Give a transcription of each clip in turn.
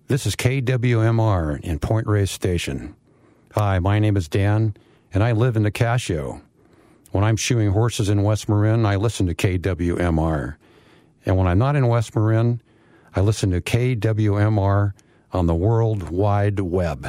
This is KWMR in Point Reyes Station. Hi, my name is Dan, and I live in Nicasio. When I'm shoeing horses in West Marin, I listen to KWMR. And when I'm not in West Marin, I listen to KWMR on the World Wide Web.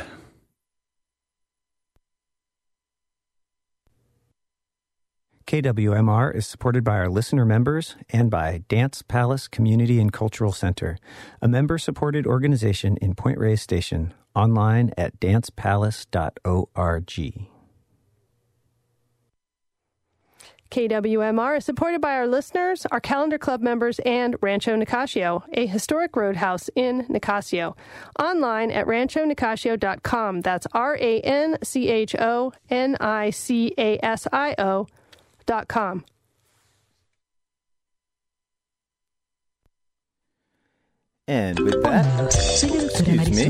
KWMR is supported by our listener members and by Dance Palace Community and Cultural Center, a member-supported organization in Point Reyes Station, online at dancepalace.org. KWMR is supported by our listeners, our Calendar Club members, and Rancho Nicasio, a historic roadhouse in Nicasio. Online at ranchonicasio.com. That's RANCHONICASIO.com. And with that, excuse me.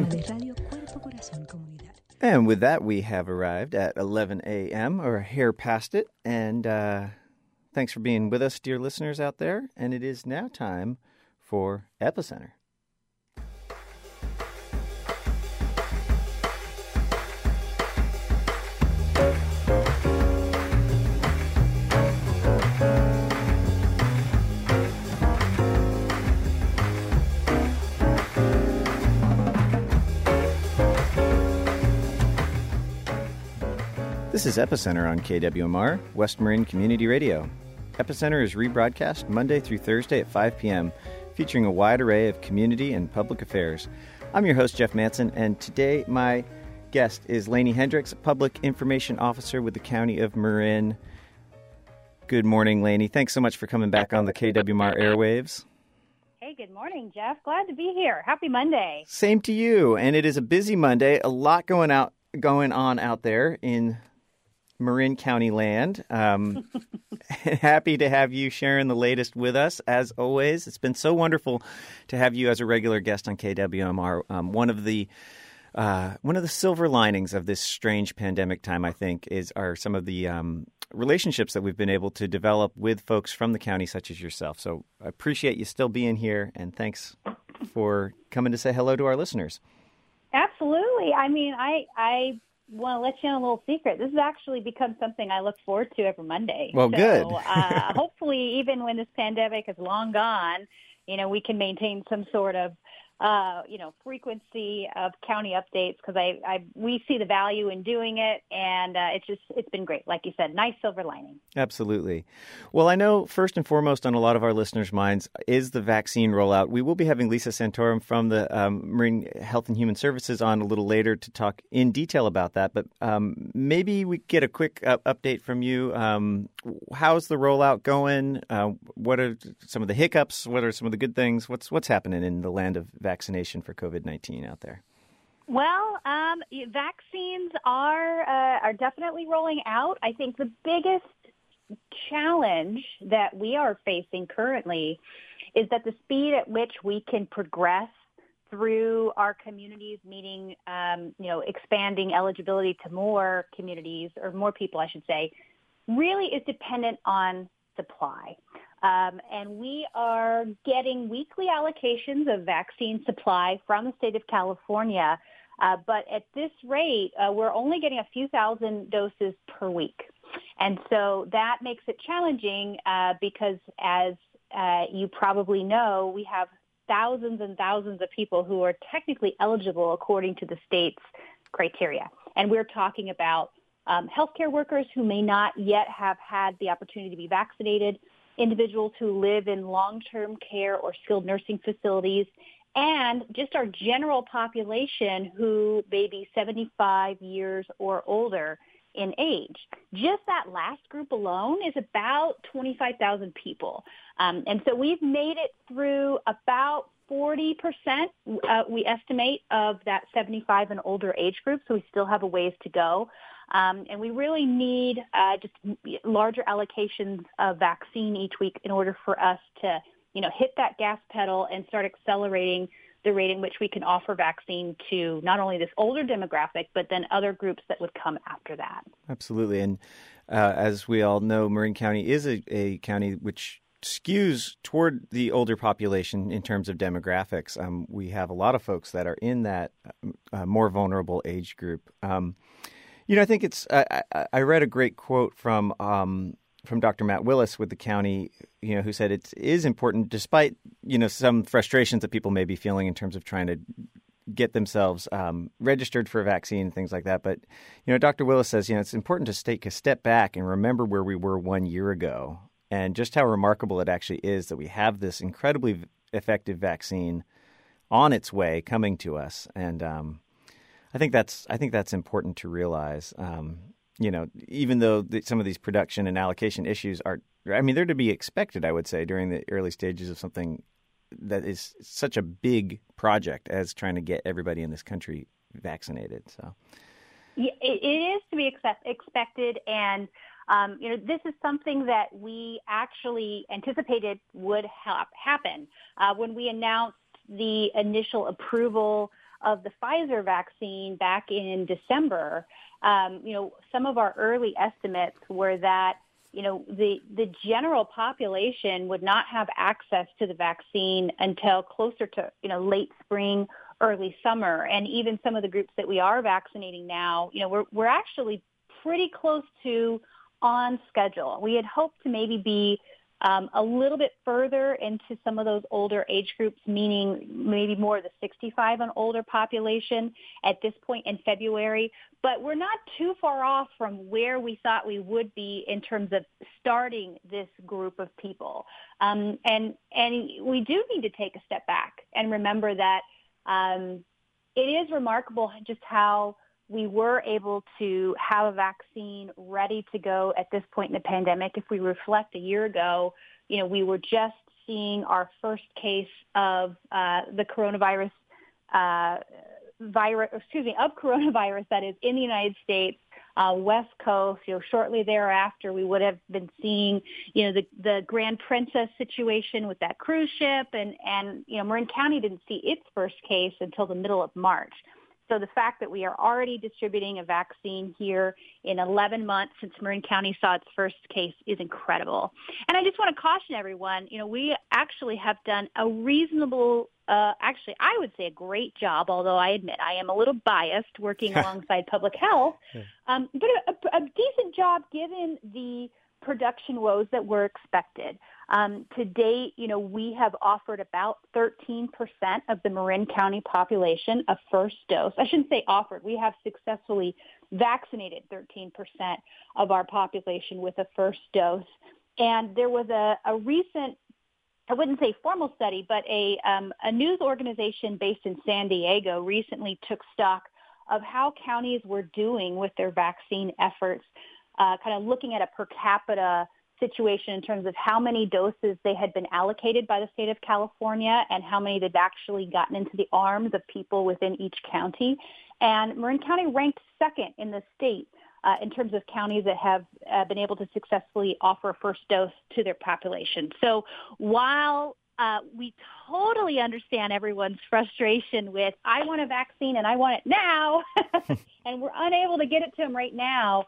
And with that, we have arrived at 11 a.m., or a hair past it. And thanks for being with us, dear listeners out there. And it is now time for Epicenter. This is Epicenter on KWMR, West Marin Community Radio. Epicenter is rebroadcast Monday through Thursday at 5 p.m., featuring a wide array of community and public affairs. I'm your host, Jeff Manson, and today my guest is Lainey Hendricks, Public Information Officer with the County of Marin. Good morning, Lainey. Thanks so much for coming back on the KWMR airwaves. Hey, good morning, Jeff. Glad to be here. Happy Monday. Same to you. And it is a busy Monday. A lot going on out there in Marin County land. Happy to have you sharing the latest with us, as always. It's been so wonderful to have you as a regular guest on KWMR. One of the silver linings of this strange pandemic time, I think, are some of the relationships that we've been able to develop with folks from the county, such as yourself. So I appreciate you still being here, and thanks for coming to say hello to our listeners. Absolutely. I mean, I want to let you in a little secret. This has actually become something I look forward to every Monday. Well, good. Hopefully, even when this pandemic is long gone, we can maintain some sort of, frequency of county updates, because we see the value in doing it, and it's been great. Like you said, nice silver lining. Absolutely. Well, I know first and foremost on a lot of our listeners' minds is the vaccine rollout. We will be having Lisa Santorum from the Marine Health and Human Services on a little later to talk in detail about that, but maybe we get a quick update from you. How's the rollout going? What are some of the hiccups? What are some of the good things? What's happening in the land of vaccination for COVID-19 out there? Well, vaccines are definitely rolling out. I think the biggest challenge that we are facing currently is that the speed at which we can progress through our communities, meaning, expanding eligibility to more communities, or more people, I should say, really is dependent on supply. And we are getting weekly allocations of vaccine supply from the state of California. But at this rate, we're only getting a few thousand doses per week. And so that makes it challenging because, as you probably know, we have thousands and thousands of people who are technically eligible according to the state's criteria. And we're talking about healthcare workers who may not yet have had the opportunity to be vaccinated, individuals who live in long-term care or skilled nursing facilities, and just our general population who may be 75 years or older in age. Just that last group alone is about 25,000 people. And so we've made it through about 40%, we estimate, of that 75 and older age group, so we still have a ways to go. And we really need just larger allocations of vaccine each week in order for us to, hit that gas pedal and start accelerating the rate in which we can offer vaccine to not only this older demographic, but then other groups that would come after that. Absolutely. And as we all know, Marin County is a county which skews toward the older population in terms of demographics. We have a lot of folks that are in that more vulnerable age group. I think it's. I read a great quote from Dr. Matt Willis with the county, who said it is important, despite some frustrations that people may be feeling in terms of trying to get themselves registered for a vaccine and things like that. But Dr. Willis says it's important to take a step back and remember where we were 1 year ago, and just how remarkable it actually is that we have this incredibly effective vaccine on its way coming to us. And I think that's important to realize. Even though some of these production and allocation issues they're to be expected, I would say, during the early stages of something that is such a big project as trying to get everybody in this country vaccinated. So, yeah, it is to be expected, and this is something that we actually anticipated would happen when we announced the initial approval of the Pfizer vaccine back in December. Some of our early estimates were that the general population would not have access to the vaccine until closer to late spring, early summer, and even some of the groups that we are vaccinating now, we're actually pretty close to on schedule. We had hoped to maybe be a little bit further into some of those older age groups, meaning maybe more of the 65 and older population at this point in February. But we're not too far off from where we thought we would be in terms of starting this group of people. And we do need to take a step back and remember that it is remarkable just how we were able to have a vaccine ready to go at this point in the pandemic. If we reflect a year ago, we were just seeing our first case of the coronavirus, that is in the United States, West Coast. Shortly thereafter, we would have been seeing, the Grand Princess situation with that cruise ship, and Marin County didn't see its first case until the middle of March. So the fact that we are already distributing a vaccine here in 11 months since Marin County saw its first case is incredible. And I just want to caution everyone, we actually have done a reasonable, I would say a great job, although I admit I am a little biased working alongside public health, but a decent job given the production woes that were expected. To date, we have offered about 13% of the Marin County population a first dose. I shouldn't say offered. We have successfully vaccinated 13% of our population with a first dose. And there was a recent, I wouldn't say formal study, but a news organization based in San Diego recently took stock of how counties were doing with their vaccine efforts, kind of looking at a per capita situation in terms of how many doses they had been allocated by the state of California and how many they'd actually gotten into the arms of people within each county. And Marin County ranked second in the state in terms of counties that have been able to successfully offer a first dose to their population. So while we totally understand everyone's frustration with, I want a vaccine and I want it now, and we're unable to get it to them right now,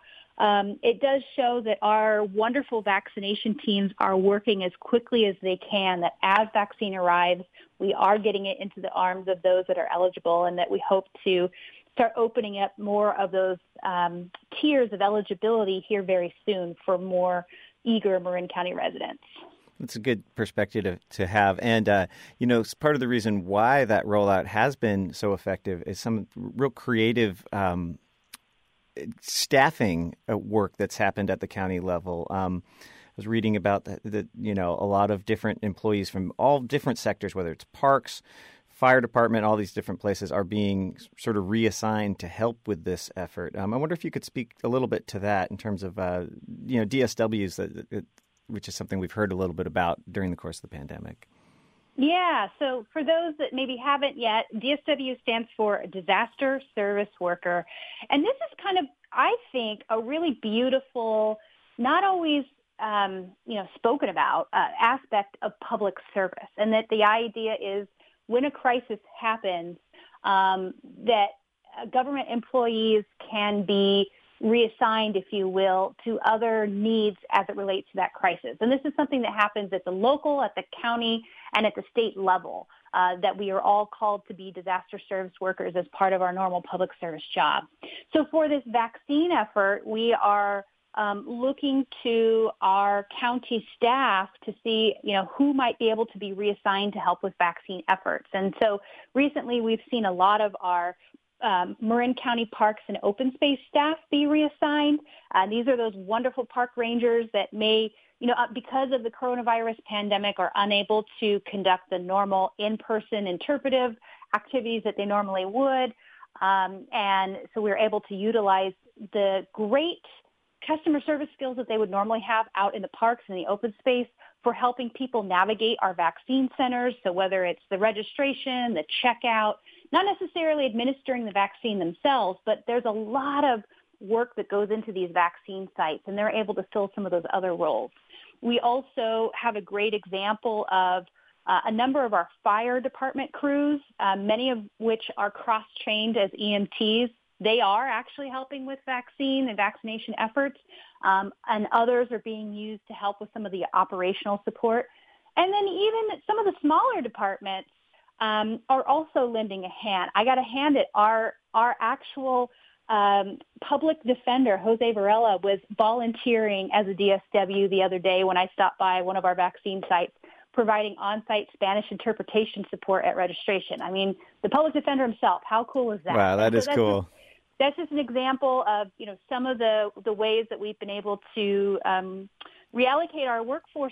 it does show that our wonderful vaccination teams are working as quickly as they can, that as vaccine arrives, we are getting it into the arms of those that are eligible, and that we hope to start opening up more of those tiers of eligibility here very soon for more eager Marin County residents. That's a good perspective to have. And, part of the reason why that rollout has been so effective is some real creative staffing work that's happened at the county level. I was reading about a lot of different employees from all different sectors, whether it's parks, fire department, all these different places are being sort of reassigned to help with this effort. I wonder if you could speak a little bit to that in terms of, DSWs, which is something we've heard a little bit about during the course of the pandemic. Yeah, so for those that maybe haven't yet, DSW stands for Disaster Service Worker. And this is kind of, I think, a really beautiful, not always, spoken about aspect of public service. And that the idea is when a crisis happens, that government employees can be reassigned, if you will, to other needs as it relates to that crisis. And this is something that happens at the local, at the county, and at the state level, that we are all called to be disaster service workers as part of our normal public service job. So for this vaccine effort, we are looking to our county staff to see, who might be able to be reassigned to help with vaccine efforts. And so recently we've seen a lot of our Marin County Parks and Open Space staff be reassigned. These are those wonderful park rangers that may, because of the coronavirus pandemic, are unable to conduct the normal in-person interpretive activities that they normally would. And so we're able to utilize the great customer service skills that they would normally have out in the parks and the open space for helping people navigate our vaccine centers. So whether it's the registration, the checkout, not necessarily administering the vaccine themselves, but there's a lot of work that goes into these vaccine sites, and they're able to fill some of those other roles. We also have a great example of a number of our fire department crews, many of which are cross-trained as EMTs. They are actually helping with vaccine and vaccination efforts, and others are being used to help with some of the operational support. And then even some of the smaller departments are also lending a hand. I got to hand it. Our actual public defender, Jose Varela, was volunteering as a DSW the other day when I stopped by one of our vaccine sites, providing on-site Spanish interpretation support at registration. I mean, the public defender himself, how cool is that? Wow, that is cool. That's just an example of, some of the ways that we've been able to reallocate our workforce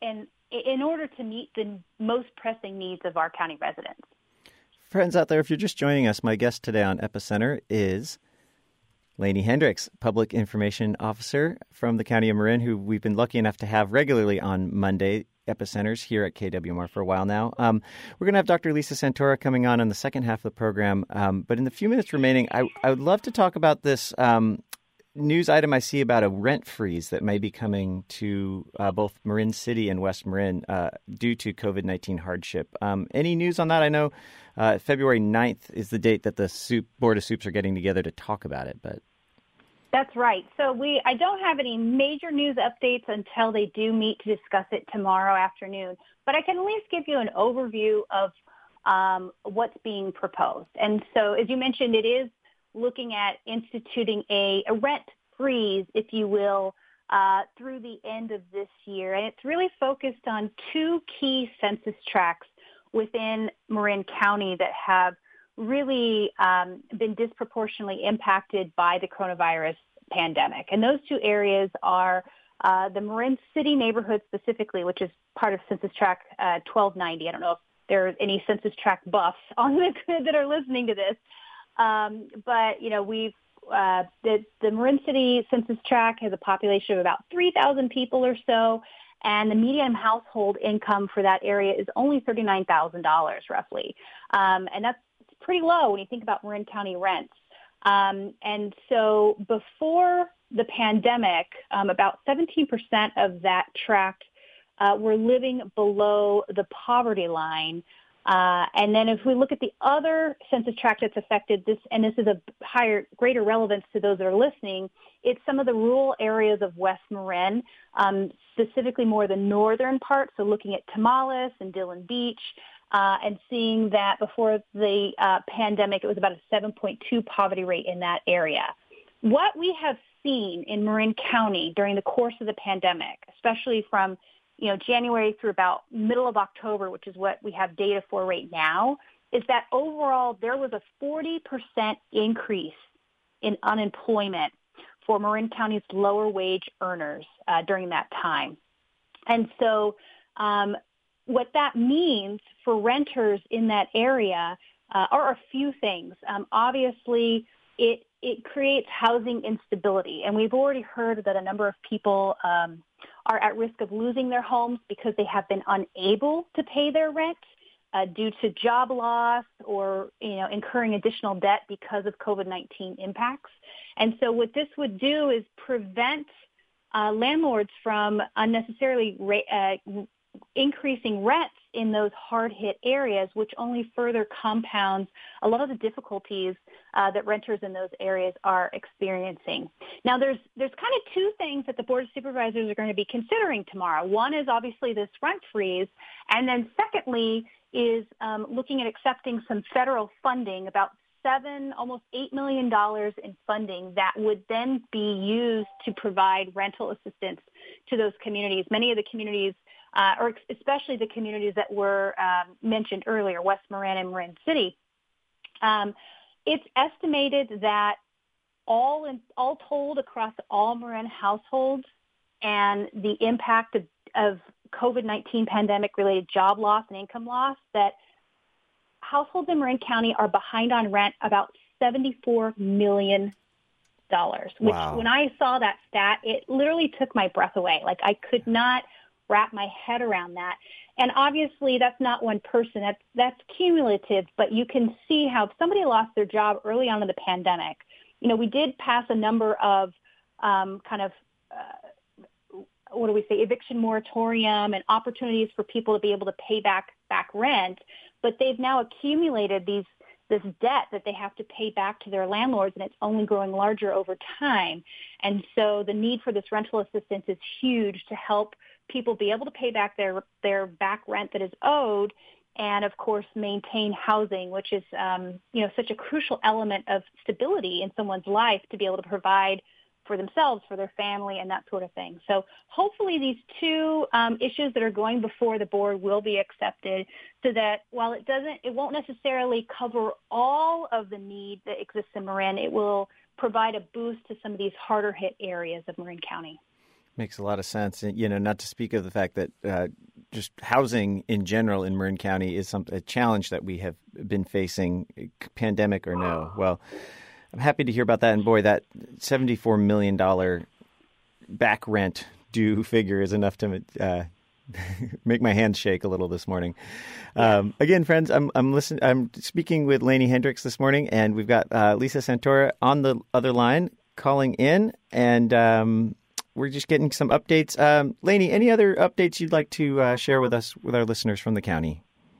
in order to meet the most pressing needs of our county residents. Friends out there, if you're just joining us, my guest today on Epicenter is Lainey Hendricks, Public Information Officer from the County of Marin, who we've been lucky enough to have regularly on Monday Epicenters here at KWMR for a while now. We're going to have Dr. Lisa Santora coming on in the second half of the program. But in the few minutes remaining, I would love to talk about this news item I see about a rent freeze that may be coming to both Marin City and West Marin due to COVID-19 hardship. Any news on that? I know February 9th is the date that the Board of Soups are getting together to talk about it, but that's right. So I don't have any major news updates until they do meet to discuss it tomorrow afternoon. But I can at least give you an overview of what's being proposed. And so, as you mentioned, it is looking at instituting a rent freeze, if you will, through the end of this year. And it's really focused on two key census tracts within Marin County that have really been disproportionately impacted by the coronavirus pandemic. And those two areas are the Marin City neighborhood specifically, which is part of Census Tract 1290. I don't know if there are any Census Tract buffs on that are listening to this. But, we've the Marin City Census Tract has a population of about 3,000 people or so, and the median household income for that area is only $39,000 roughly. And that's pretty low when you think about Marin County rents. And so before the pandemic, about 17% of that tract were living below the poverty line. And then if we look at the other census tract that's affected, this is a greater relevance to those that are listening, it's some of the rural areas of West Marin, specifically more the northern part, so looking at Tamales and Dillon Beach, and seeing that before the pandemic, it was about a 7.2 poverty rate in that area. What we have seen in Marin County during the course of the pandemic, especially from January through about middle of October, which is what we have data for right now, is that overall there was a 40% increase in unemployment for Marin County's lower wage earners during that time. And so what that means for renters in that area are a few things. Obviously, it creates housing instability, and we've already heard that a number of people are at risk of losing their homes because they have been unable to pay their rent due to job loss or incurring additional debt because of COVID-19 impacts. And so what this would do is prevent landlords from unnecessarily increasing rents in those hard-hit areas, which only further compounds a lot of the difficulties that renters in those areas are experiencing. Now, there's kind of two things that the Board of Supervisors are going to be considering tomorrow. One is obviously this rent freeze, and then secondly is looking at accepting some federal funding, about almost $8 million in funding that would then be used to provide rental assistance to those communities. Many of the communities, or especially the communities that were mentioned earlier, West Marin and Marin City, it's estimated that all told across all Marin households and the impact of COVID-19 pandemic-related job loss and income loss, that households in Marin County are behind on rent about $74 million, which wow. When I saw that stat, it literally took my breath away. Like, I could not wrap my head around that. And obviously that's not one person, that's cumulative, but you can see how if somebody lost their job early on in the pandemic, we did pass a number of eviction moratorium and opportunities for people to be able to pay back rent, but they've now accumulated this debt that they have to pay back to their landlords, and it's only growing larger over time. And so the need for this rental assistance is huge to help people be able to pay back their back rent that is owed, and of course maintain housing, which is such a crucial element of stability in someone's life, to be able to provide for themselves, for their family, and that sort of thing. So hopefully these two issues that are going before the board will be accepted, so that while it won't necessarily cover all of the need that exists in Marin, it will provide a boost to some of these harder hit areas of Marin County. Makes a lot of sense. Not to speak of the fact that just housing in general in Marin County is a challenge that we have been facing, pandemic or no. Well, I'm happy to hear about that. And boy, that $74 million back rent due figure is enough to make my hands shake a little this morning. Again, friends, I'm speaking with Lainey Hendricks this morning, and we've got Lisa Santora on the other line calling in, and we're just getting some updates. Lainey, any other updates you'd like to share with us, with our listeners from the county?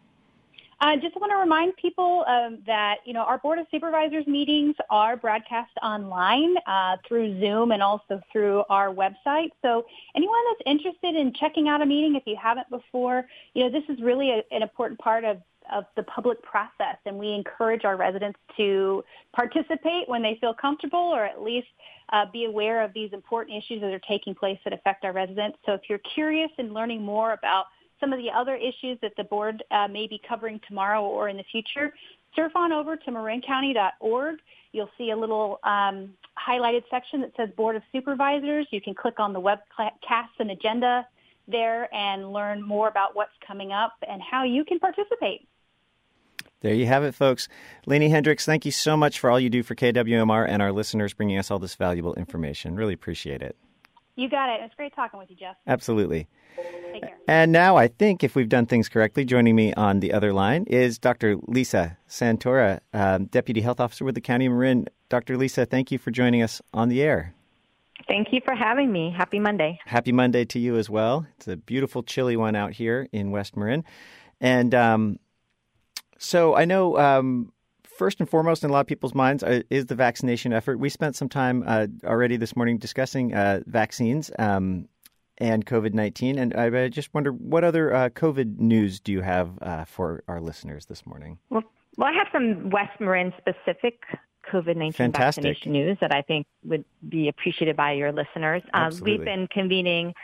I just want to remind people that, our Board of Supervisors meetings are broadcast online through Zoom and also through our website. So anyone that's interested in checking out a meeting, if you haven't before, this is really an important part of the public process, and we encourage our residents to participate when they feel comfortable, or at least be aware of these important issues that are taking place that affect our residents. So if you're curious in learning more about some of the other issues that the board may be covering tomorrow or in the future, surf on over to marincounty.org. You'll see a little highlighted section that says Board of Supervisors. You can click on the webcast and agenda there and learn more about what's coming up and how you can participate. There you have it, folks. Lainey Hendricks, thank you so much for all you do for KWMR and our listeners, bringing us all this valuable information. Really appreciate it. You got it. It's great talking with you, Jeff. Absolutely. Take care. And now, I think if we've done things correctly, joining me on the other line is Dr. Lisa Santora, Deputy Health Officer with the County of Marin. Dr. Lisa, thank you for joining us on the air. Thank you for having me. Happy Monday. Happy Monday to you as well. It's a beautiful, chilly one out here in West Marin. And so I know first and foremost in a lot of people's minds is the vaccination effort. We spent some time already this morning discussing vaccines and COVID-19. And I just wonder, what other COVID news do you have for our listeners this morning? Well, I have some West Marin specific COVID-19 vaccination news that I think would be appreciated by your listeners. We've been convening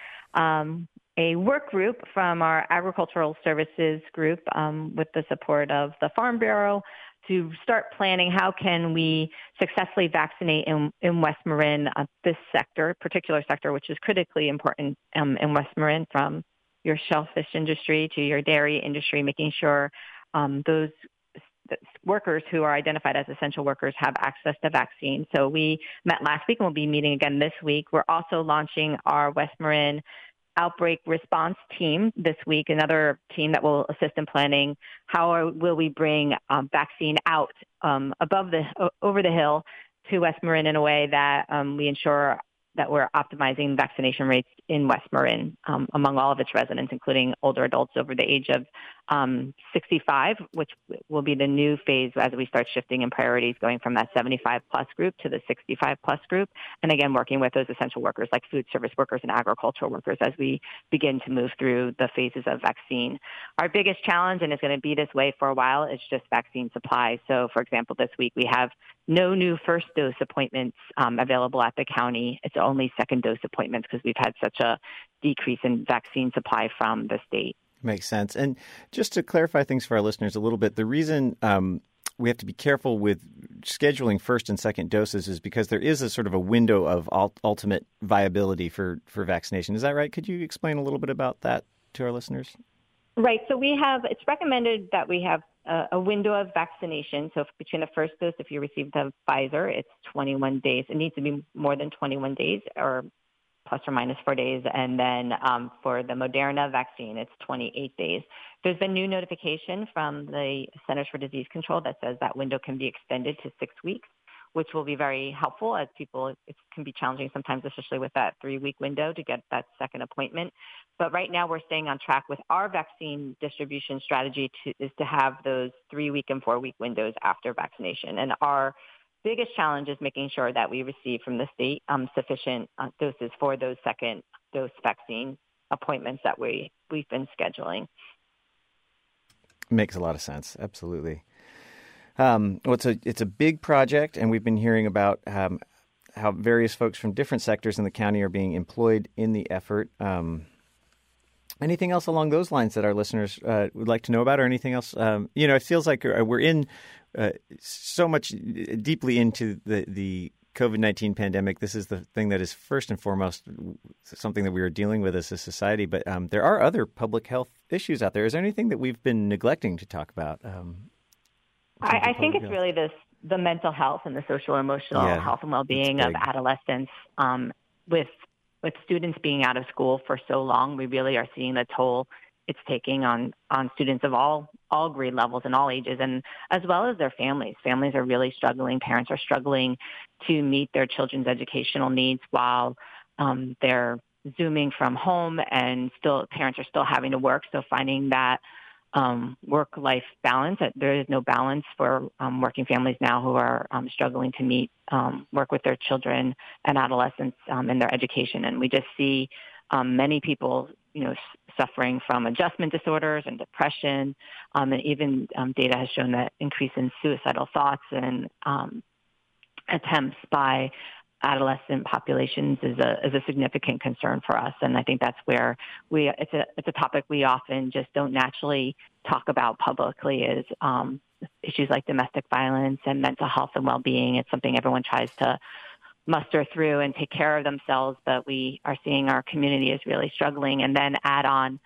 a work group from our Agricultural Services group with the support of the Farm Bureau to start planning how can we successfully vaccinate in West Marin, this particular sector, which is critically important in West Marin, from your shellfish industry to your dairy industry, making sure those workers who are identified as essential workers have access to vaccine. So we met last week and we'll be meeting again this week. We're also launching our West Marin Outbreak Response Team this week, another team that will assist in planning how will we bring vaccine out over the hill to West Marin in a way that we ensure that we're optimizing vaccination rates in West Marin among all of its residents, including older adults over the age of 65, which will be the new phase as we start shifting in priorities, going from that 75-plus group to the 65-plus group. And again, working with those essential workers like food service workers and agricultural workers as we begin to move through the phases of vaccine. Our biggest challenge, and it's going to be this way for a while, is just vaccine supply. So, for example, this week we have no new first dose appointments available at the county. It's only second dose appointments because we've had such a decrease in vaccine supply from the state. Makes sense. And just to clarify things for our listeners a little bit, the reason we have to be careful with scheduling first and second doses is because there is a sort of a window of ultimate viability for vaccination. Is that right? Could you explain a little bit about that to our listeners? Right. So it's recommended that we have a window of vaccination. So between the first dose, if you receive the Pfizer, it's 21 days. It needs to be more than 21 days or plus or minus 4 days. And then for the Moderna vaccine, it's 28 days. There's been new notification from the Centers for Disease Control that says that window can be extended to 6 weeks, which will be very helpful as people, it can be challenging sometimes, especially with that 3-week window to get that second appointment. But right now we're staying on track with our vaccine distribution strategy is to have those 3-week and 4-week windows after vaccination. And our biggest challenge is making sure that we receive from the state sufficient doses for those second dose vaccine appointments that we've been scheduling. Makes a lot of sense. Absolutely. Well, it's a big project, and we've been hearing about how various folks from different sectors in the county are being employed in the effort. Anything else along those lines that our listeners would like to know about, or anything else? It feels like we're in so much deeply into the COVID-19 pandemic. This is the thing that is first and foremost something that we are dealing with as a society. But there are other public health issues out there. Is there anything that we've been neglecting to talk about? I think it's really the mental health and the social emotional health and well-being of adolescents. With students being out of school for so long, we really are seeing the toll it's taking on students of all grade levels and all ages, and as well as their families. Families are really struggling. Parents are struggling to meet their children's educational needs while they're Zooming from home, and parents are still having to work. So finding that work-life balance. There is no balance for working families now who are struggling to work with their children and adolescents in their education. And we just see many people, suffering from adjustment disorders and depression. And even data has shown that increase in suicidal thoughts and attempts by adolescent populations is a significant concern for us. And I think that's where it's a topic we often just don't naturally talk about publicly is issues like domestic violence and mental health and well-being. It's something everyone tries to muster through and take care of themselves, but we are seeing our community is really struggling. And then add on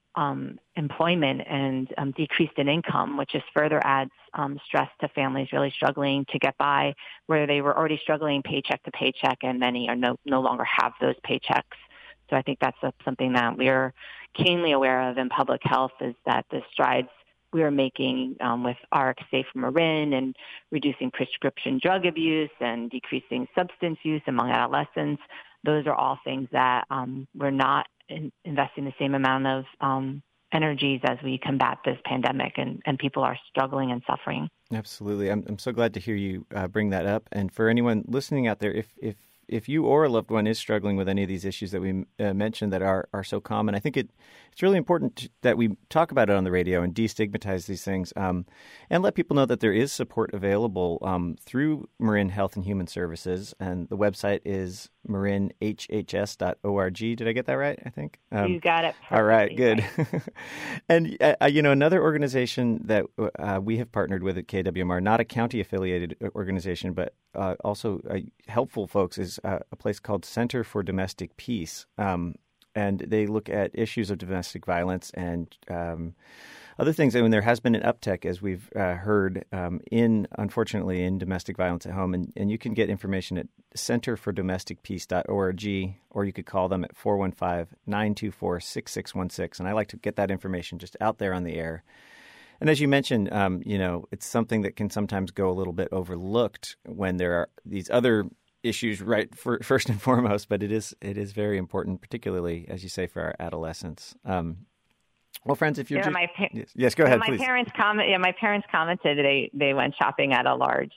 employment and decreased in income, which just further adds stress to families really struggling to get by, where they were already struggling paycheck to paycheck, and many are no longer have those paychecks. So I think that's something that we're keenly aware of in public health, is that the strides we are making with RxSafe Marin and reducing prescription drug abuse and decreasing substance use among adolescents. Those are all things that we're not investing the same amount of energies as we combat this pandemic, and people are struggling and suffering. Absolutely. I'm so glad to hear you bring that up. And for anyone listening out there, if you or a loved one is struggling with any of these issues that we mentioned that are so common, I think it's really important that we talk about it on the radio and destigmatize these things, and let people know that there is support available through Marin Health and Human Services, and the website is marinhhs.org. Did I get that right? I think you got it perfectly. All right, good. Right. And another organization that we have partnered with at KWMR, not a county-affiliated organization, but also helpful folks, is a place called Center for Domestic Peace. And they look at issues of domestic violence and other things. And there has been an uptick, as we've heard, unfortunately, in domestic violence at home. And you can get information at centerfordomesticpeace.org, or you could call them at 415-924-6616. And I like to get that information just out there on the air. And as you mentioned, it's something that can sometimes go a little bit overlooked when there are these other issues, right, first and foremost. But it is very important, particularly, as you say, for our adolescents. Well, friends, if you're yes, go ahead, my please. Parents commented they went shopping at a large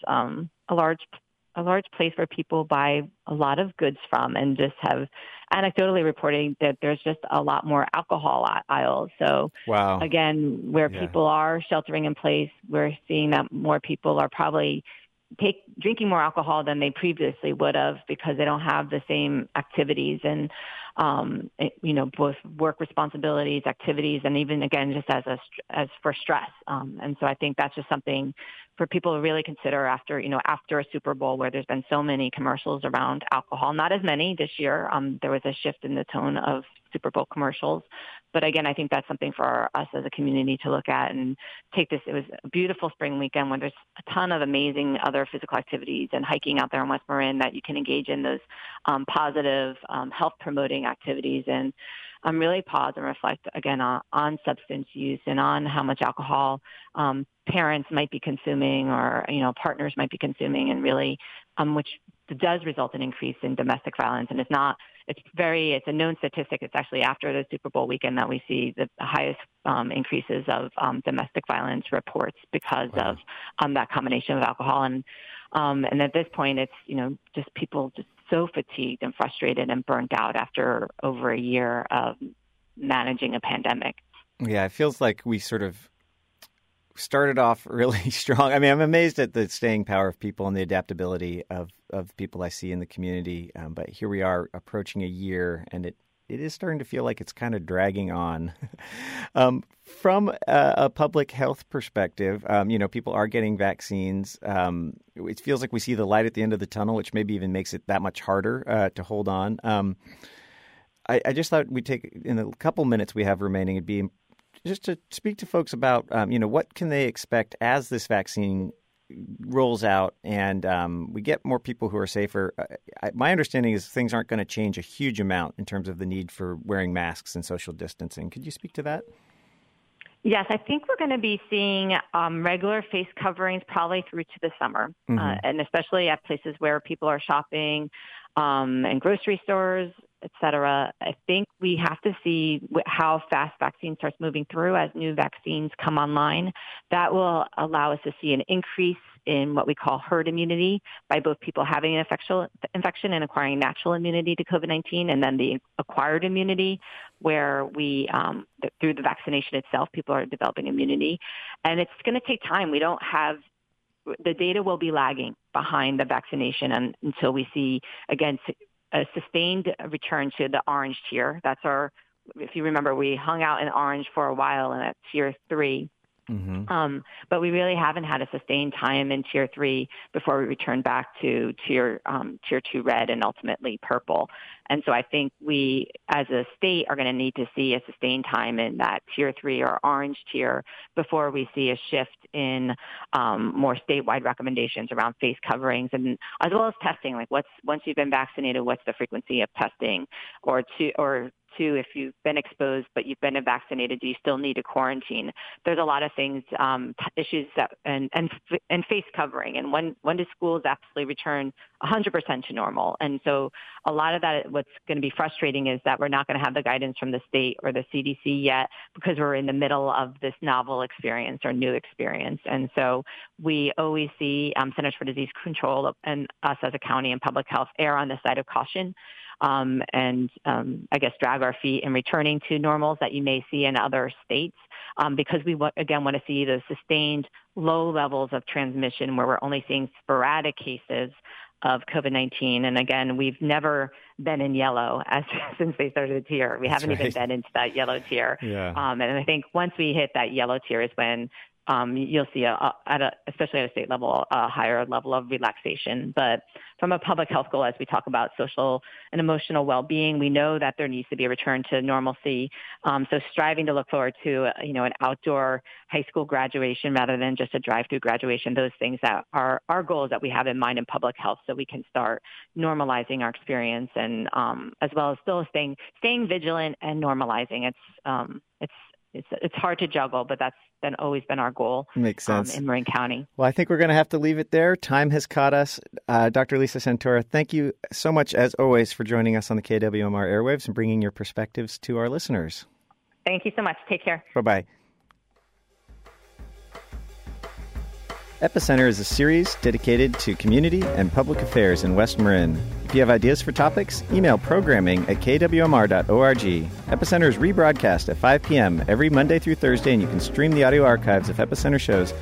place where people buy a lot of goods from, and just have anecdotally reporting that there's just a lot more alcohol aisles. So wow. Again, where people are sheltering in place, we're seeing that more people are probably drinking more alcohol than they previously would have, because they don't have the same activities and, both work responsibilities, activities, and even, again, just as for stress. And so I think that's just something for people to really consider after a Super Bowl where there's been so many commercials around alcohol. Not as many this year. There was a shift in the tone of Super Bowl commercials. But again, I think that's something for us as a community to look at and take this. It was a beautiful spring weekend where there's a ton of amazing other physical activities and hiking out there in West Marin that you can engage in those positive health promoting activities, and really pause and reflect again on substance use and on how much alcohol parents might be consuming, or partners might be consuming, and really which does result in increase in domestic violence. And it's a known statistic. It's actually after the Super Bowl weekend that we see the highest increases of domestic violence reports because of that combination of alcohol. And at this point, it's just people just so fatigued and frustrated and burnt out after over a year of managing a pandemic. Yeah, it feels like we sort of started off really strong. I mean, I'm amazed at the staying power of people and the adaptability of people I see in the community. But here we are approaching a year, and it is starting to feel like it's kind of dragging on. From a public health perspective, people are getting vaccines. It feels like we see the light at the end of the tunnel, which maybe even makes it that much harder to hold on. I just thought we'd take, in the couple minutes we have remaining, it'd be just to speak to folks about, what can they expect as this vaccine rolls out and we get more people who are safer. My understanding is things aren't going to change a huge amount in terms of the need for wearing masks and social distancing. Could you speak to that? Yes, I think we're going to be seeing regular face coverings probably through to the summer, and especially at places where people are shopping and grocery stores, et cetera. I think we have to see how fast vaccine starts moving through as new vaccines come online. That will allow us to see an increase in what we call herd immunity by both people having an infection and acquiring natural immunity to COVID-19, and then the acquired immunity where we, through the vaccination itself, people are developing immunity. And it's going to take time. The data will be lagging behind the vaccination until we see, again, a sustained return to the orange tier. If you remember, we hung out in orange for a while and at tier 3. But we really haven't had a sustained time in tier 3 before we return back to tier 2 red and ultimately purple. And so I think we, as a state, are going to need to see a sustained time in that tier 3 or orange tier before we see a shift in more statewide recommendations around face coverings, and as well as testing. Like, once you've been vaccinated, what's the frequency of testing? Or two, if you've been exposed but you've been vaccinated, do you still need a quarantine? There's a lot of things, issues and face covering. And when do schools absolutely return 100% to normal? And so a lot of that, what's going to be frustrating is that we're not going to have the guidance from the state or the CDC yet, because we're in the middle of this novel experience or new experience. And so we always see Centers for Disease Control and us as a county and public health err on the side of caution. I guess drag our feet in returning to normals that you may see in other states, because we want to see the sustained low levels of transmission where we're only seeing sporadic cases of COVID-19. And again, we've never been in yellow since they started the tier. We haven't even been into that yellow tier. Yeah. And I think once we hit that yellow tier is when you'll see, especially at a state level, a higher level of relaxation. But from a public health goal, as we talk about social and emotional well-being, we know that there needs to be a return to normalcy. So striving to look forward to, an outdoor high school graduation rather than just a drive-through graduation, those things that are our goals that we have in mind in public health, so we can start normalizing our experience, and as well as still staying vigilant and normalizing. It's hard to juggle, but that's always been our goal. Makes sense. In Marin County. Well, I think we're going to have to leave it there. Time has caught us. Dr. Lisa Santora, thank you so much, as always, for joining us on the KWMR airwaves and bringing your perspectives to our listeners. Thank you so much. Take care. Bye-bye. Epicenter is a series dedicated to community and public affairs in West Marin. If you have ideas for topics, email programming@kwmr.org. Epicenter is rebroadcast at 5 p.m. every Monday through Thursday, and you can stream the audio archives of Epicenter shows